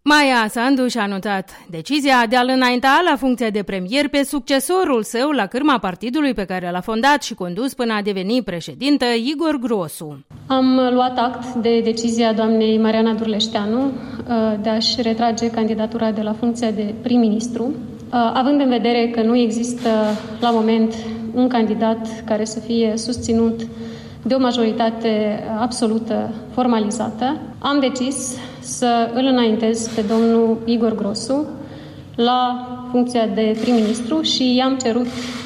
Maia Sandu și-a anunțat decizia de a-l înainta la funcția de premier pe succesorul său la cârma partidului pe care l-a fondat și condus până a deveni președintă, Igor Grosu. Am luat act de decizia doamnei Mariana Durleșteanu de a-și retrage candidatura de la funcția de prim-ministru, având în vedere că nu există la moment un candidat care să fie susținut de o majoritate absolută formalizată, am decis să îl înaintez pe domnul Igor Grosu la funcția de prim-ministru și i-am cerut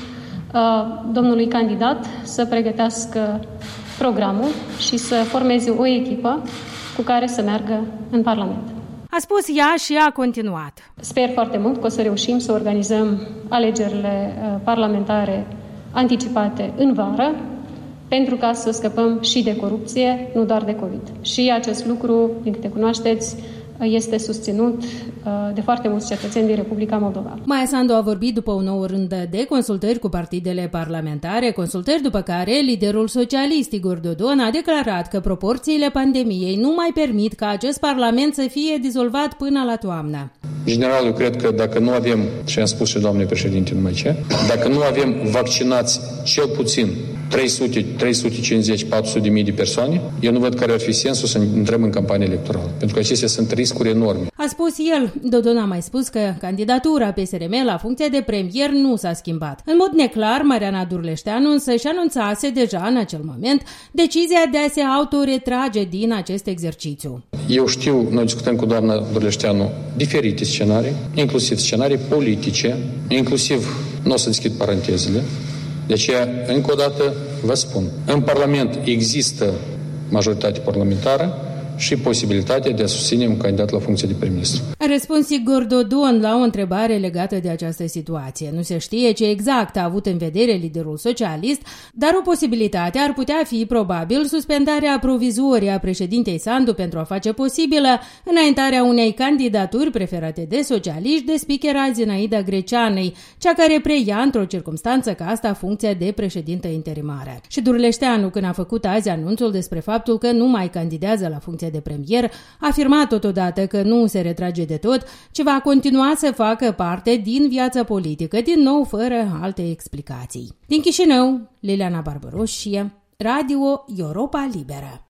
domnului candidat să pregătească programul și să formeze o echipă cu care să meargă în Parlament. A spus ea și a continuat. Sper foarte mult că o să reușim să organizăm alegerile parlamentare anticipate în vară, pentru ca să scăpăm și de corupție, nu doar de COVID. Și acest lucru, din câte cunoașteți, este susținut de foarte mulți cetățeni din Republica Moldova. Maia Sandu a vorbit după o nouă rundă de consultări cu partidele parlamentare, consultări după care liderul socialist Igor Dodon a declarat că proporțiile pandemiei nu mai permit ca acest parlament să fie dizolvat până la toamnă. În general, eu cred că dacă nu avem, și am spus și doamnei președinte numai ce, dacă nu avem vaccinați cel puțin 300, 350, 400 de mii de persoane, eu nu văd care ar fi sensul să intrăm în campanie electorală. Pentru că acestea sunt riscuri enorme. A spus el. Dodon a mai spus că candidatura PSRM la funcția de premier nu s-a schimbat. În mod neclar, Mariana Durleșteanu însă și anunțase deja în acel moment decizia de a se autoretrage din acest exercițiu. Eu știu, noi discutăm cu doamna Durleșteanu diferite scenarii, inclusiv scenarii politice, inclusiv, nu o să deschid parantezele. De aceea, încă o dată, vă spun, în Parlament există majoritate parlamentară și posibilitatea de a susține un candidat la funcție de prim-ministru. A răspuns Igor Dodon la o întrebare legată de această situație. Nu se știe ce exact a avut în vedere liderul socialist, dar o posibilitate ar putea fi probabil suspendarea provizorie a președintei Sandu pentru a face posibilă înaintarea unei candidaturi preferate de socialiști de speakera Zinaida Greceanei, cea care preia într-o circumstanță ca asta funcția de președintă interimară. Și Durleșteanu, când a făcut azi anunțul despre faptul că nu mai candidează la funcția de premier, a afirmat totodată că nu se retrage de tot, ci va continua să facă parte din viața politică, din nou fără alte explicații. Din Chișinău, Liliana Barbaroșie, Radio Europa Liberă.